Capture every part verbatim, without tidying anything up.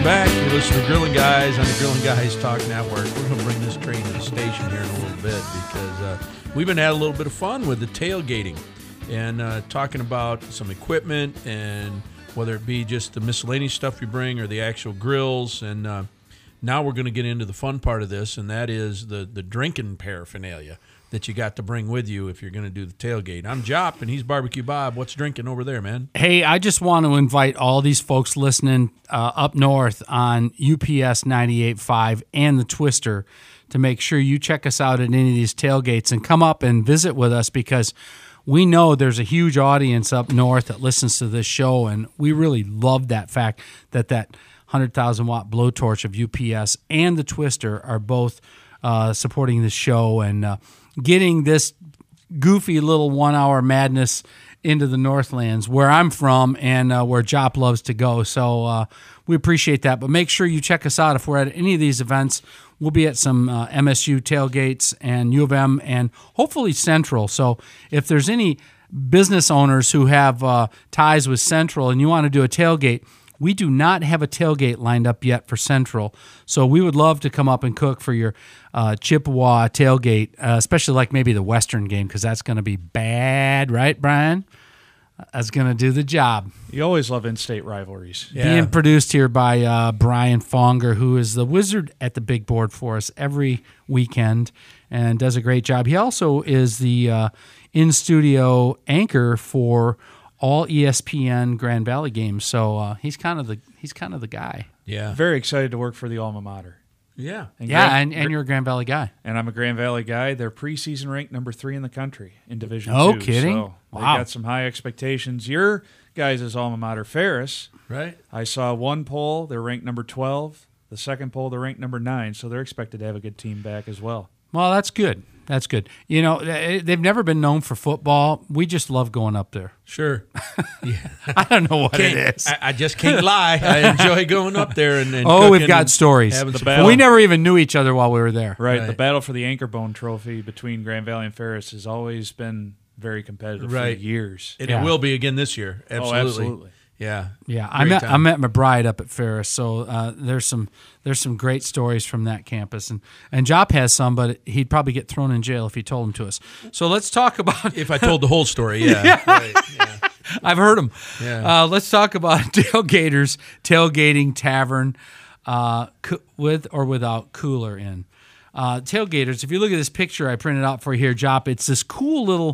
Welcome back. You listen to Grilling Guys on the Grilling Guys Talk Network. We're going to bring this train to the station here in a little bit because uh, we've been having a little bit of fun with the tailgating and uh, talking about some equipment and whether it be just the miscellaneous stuff we bring or the actual grills. And uh, now we're going to get into the fun part of this, and that is the, the drinking paraphernalia that you got to bring with you if you're going to do the tailgate. I'm Jop, and he's Barbecue Bob. What's drinking over there, man? Hey, I just want to invite all these folks listening uh, up north on U P S ninety-eight point five and the Twister to make sure you check us out at any of these tailgates and come up and visit with us, because we know there's a huge audience up north that listens to this show, and we really love that fact that that one hundred thousand watt blowtorch of U P S and the Twister are both uh, supporting this show and uh, getting this goofy little one-hour madness into the Northlands, where I'm from and uh, where Jop loves to go. So uh, we appreciate that. But make sure you check us out if we're at any of these events. We'll be at some uh, M S U tailgates and U of M and hopefully Central. So if there's any business owners who have uh, ties with Central and you want to do a tailgate, we do not have a tailgate lined up yet for Central, so we would love to come up and cook for your uh, Chippewa tailgate, uh, especially like maybe the Western game, because that's going to be bad, right, Brian? That's going to do the job. You always love in-state rivalries. Yeah. Being produced here by uh, Brian Fonger, who is the wizard at the big board for us every weekend and does a great job. He also is the uh, in-studio anchor for all E S P N Grand Valley games, so uh, he's kind of the he's kind of the guy. Yeah, very excited to work for the alma mater. Yeah, and yeah, Grand, and, and you're a Grand Valley guy, and I'm a Grand Valley guy. They're preseason ranked number three in the country in Division no Two. No kidding! So wow, they got some high expectations. Your guys' alma mater, Ferris, right? I saw one poll; they're ranked number twelve. The second poll, they're ranked number nine, so they're expected to have a good team back as well. Well, that's good. That's good. You know, they've never been known for football. We just love going up there. Sure. Yeah. I don't know what can't, it is. I, I just can't lie. I enjoy going up there and, and oh, we've got stories. We never even knew each other while we were there. Right. right. The battle for the Anchor Bone Trophy between Grand Valley and Ferris has always been very competitive right. for years. And yeah. it will be again this year. Absolutely. Oh, absolutely. Yeah, yeah. I met time. I met my bride up at Ferris, so uh, there's some there's some great stories from that campus, and and Jop has some, but he'd probably get thrown in jail if he told them to us. So let's talk about if I told the whole story. Yeah, yeah. Right, yeah. I've heard them. Yeah. Uh, let's talk about tailgaters, tailgating tavern, uh, co- with or without cooler in. Uh, tailgaters. If you look at this picture I printed out for you here, Jop, it's this cool little.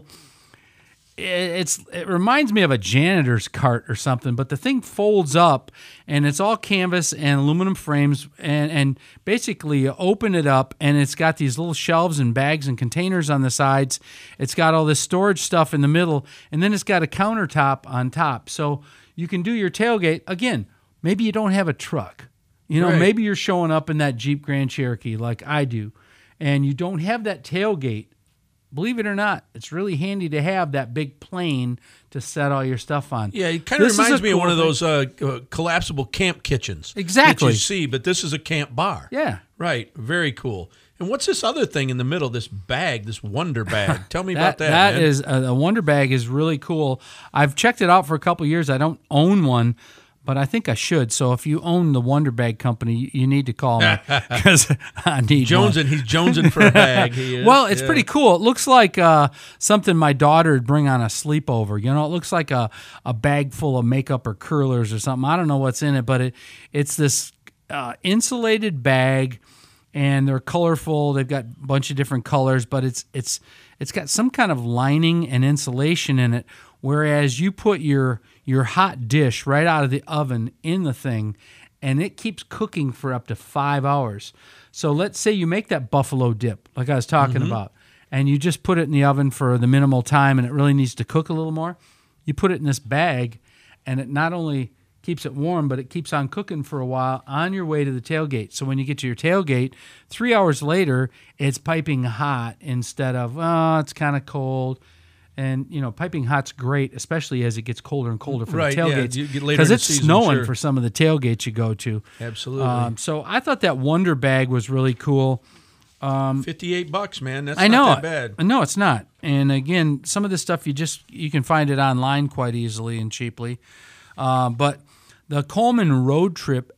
It's it reminds me of a janitor's cart or something, but the thing folds up and it's all canvas and aluminum frames, and, and basically you open it up and it's got these little shelves and bags and containers on the sides. It's got all this storage stuff in the middle, and then it's got a countertop on top. So you can do your tailgate. Again, maybe you don't have a truck. You know, right. Maybe you're showing up in that Jeep Grand Cherokee like I do, and you don't have that tailgate. Believe it or not, it's really handy to have that big plane to set all your stuff on. Yeah, it kind of this reminds me cool of one of thing. those uh, uh, collapsible camp kitchens. Exactly. That you see, but this is a camp bar. Yeah. Right. Very cool. And what's this other thing in the middle, this bag, this Wonder Bag? Tell me that, about that, That man. is, uh, a Wonder Bag is really cool. I've checked it out for a couple of years. I don't own one, but I think I should. So if you own the Wonder Bag company, you need to call me because I need Jonesing. one. He's jonesing for a bag. He is. Well, it's yeah. pretty cool. It looks like uh, something my daughter would bring on a sleepover. You know, it looks like a, a bag full of makeup or curlers or something. I don't know what's in it, but it it's this uh, insulated bag, and they're colorful. They've got a bunch of different colors, but it's it's it's got some kind of lining and insulation in it. Whereas you put your your hot dish right out of the oven in the thing, and it keeps cooking for up to five hours. So let's say you make that buffalo dip, like I was talking mm-hmm. about, and you just put it in the oven for the minimal time, and it really needs to cook a little more. You put it in this bag, and it not only keeps it warm, but it keeps on cooking for a while on your way to the tailgate. So when you get to your tailgate, three hours later, it's piping hot instead of, oh, it's kind of cold. And, you know, piping hot's great, especially as it gets colder and colder for right, the tailgates. Yeah, because it's season, snowing sure. for some of the tailgates you go to. Absolutely. Um, so I thought that Wonder Bag was really cool. Um, Fifty-eight bucks, man. That's I know, not that bad. No, it's not. And again, some of this stuff you just you can find it online quite easily and cheaply. Uh, but the Coleman Road Trip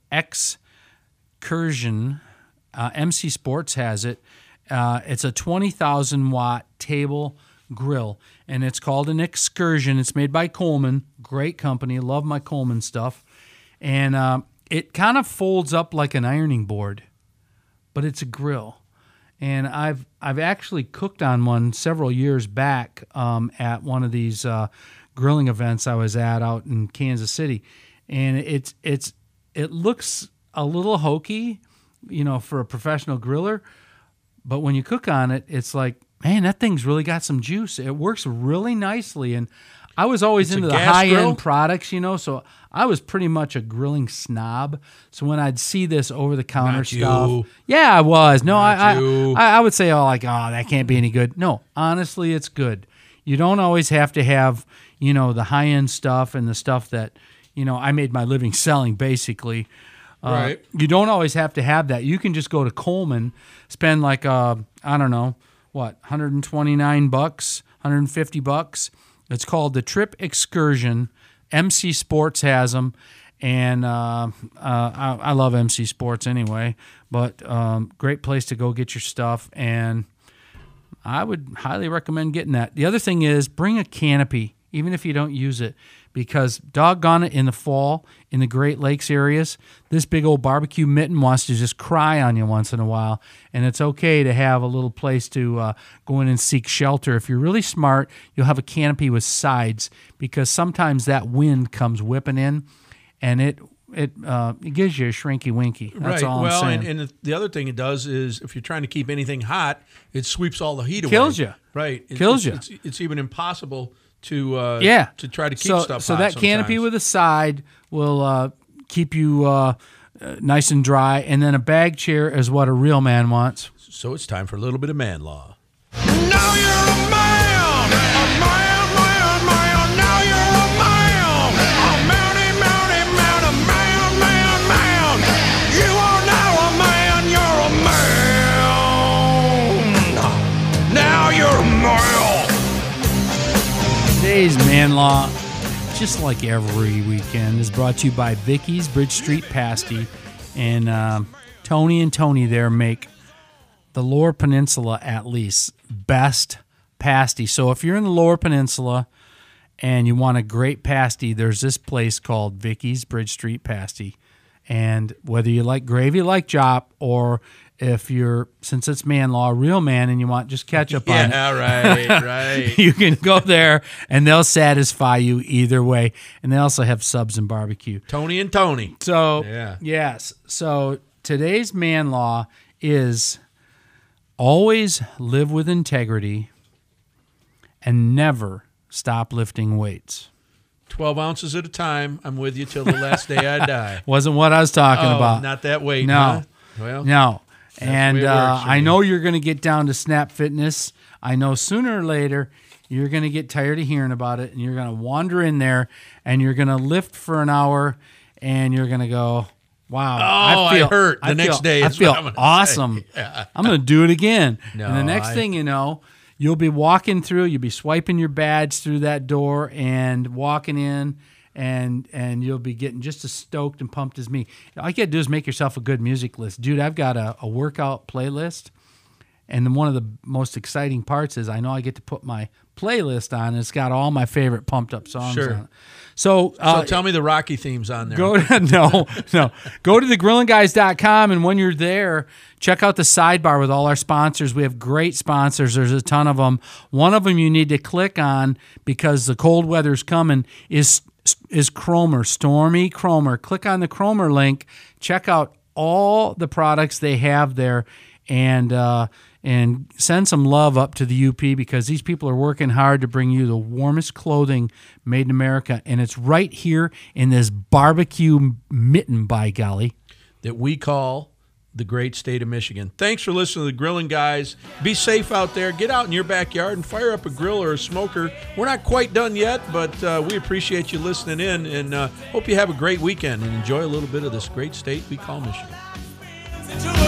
Excursion. Uh, M C Sports has it. Uh, it's a twenty thousand watt table grill, and it's called an Excursion. It's made by Coleman. Great company. Love my Coleman stuff. And uh, it kind of folds up like an ironing board, but it's a grill. And I've I've actually cooked on one several years back um, at one of these uh, grilling events I was at out in Kansas City, and it's it's it looks a little hokey, you know, for a professional griller, but when you cook on it, it's like, man, that thing's really got some juice. It works really nicely, and I was always It's into a the gas high grill? end products, you know, so I was pretty much a grilling snob. So when I'd see this over the counter Not stuff, you. yeah, I was. No, Not I, you. I I would say, oh, like, oh, that can't be any good. No, honestly, it's good. You don't always have to have, you know, the high end stuff and the stuff that, you know, I made my living selling basically. Uh, Right. You don't always have to have that. You can just go to Coleman, spend like uh, I don't know what, one hundred twenty-nine bucks, one hundred fifty bucks. It's called the Trip Excursion. M C Sports has them, and uh, uh, I, I love M C Sports anyway. But um, great place to go get your stuff, and I would highly recommend getting that. The other thing is bring a canopy, even if you don't use it, because doggone it, in the fall, in the Great Lakes areas, this big old barbecue mitten wants to just cry on you once in a while, and it's okay to have a little place to uh, go in and seek shelter. If you're really smart, you'll have a canopy with sides, because sometimes that wind comes whipping in, and it it uh, it gives you a shrinky winky. That's right. all I'm well, saying. and, and the other thing it does is if you're trying to keep anything hot, it sweeps all the heat away. Kills you. Right. It, Kills it's, you. It's, it's even impossible to uh, yeah, to try to keep so, stuff So hot that canopy sometimes. with a side will uh, keep you uh, uh, nice and dry, and then a bag chair is what a real man wants. So it's time for a little bit of man law. Now you're a man, a man, man, man. Now you're a man, a mounty, mounty, man, a man, man, man. You are now a man, you're a man. Now you're a man. Today's Man Law, just like every weekend, is brought to you by Vicky's Bridge Street Pasty. And um, Tony and Tony there make the Lower Peninsula, at least, best pasty. So if you're in the Lower Peninsula and you want a great pasty, there's this place called Vicky's Bridge Street Pasty. And whether you like gravy like Jop, or if you're, since it's Man Law, a real man, and you want just ketchup on it, Yeah, right, right. you can go there and they'll satisfy you either way. And they also have subs and barbecue. Tony and Tony. So, Yeah. yes. So today's Man Law is always live with integrity and never stop lifting weights. twelve ounces at a time. I'm with you till the last day I die. Wasn't what I was talking Oh, about. not that weight. No. Huh? Well, No. the And way it uh, works for I me. know you're going to get down to Snap Fitness. I know sooner or later you're going to get tired of hearing about it, and you're going to wander in there, and you're going to lift for an hour, and you're going to go, wow. Oh, I hurt the next feel, day I is what feel I'm gonna say. awesome. I'm going to do it again. No, and the next I- thing you know, you'll be walking through, you'll be swiping your badge through that door and walking in, and and you'll be getting just as stoked and pumped as me. All you got to do is make yourself a good music list. Dude, I've got a, a workout playlist, and then one of the most exciting parts is I know I get to put my playlist on, and it's got all my favorite pumped up songs Sure. on it. So, uh, so tell me the Rocky theme's on there. Go to, no, no. Go to the grilling guys dot com, and when you're there, check out the sidebar with all our sponsors. We have great sponsors. There's a ton of them. One of them you need to click on because the cold weather's coming is is Cromer, Stormy Cromer. Click on the Cromer link. Check out all the products they have there, and uh, and send some love up to the U P because these people are working hard to bring you the warmest clothing made in America, and it's right here in this barbecue mitten, by golly. That we call the great state of Michigan. Thanks for listening to the Grilling Guys. Be safe out there. Get out in your backyard and fire up a grill or a smoker. We're not quite done yet, but uh, we appreciate you listening in, and uh, hope you have a great weekend and enjoy a little bit of this great state we call Michigan.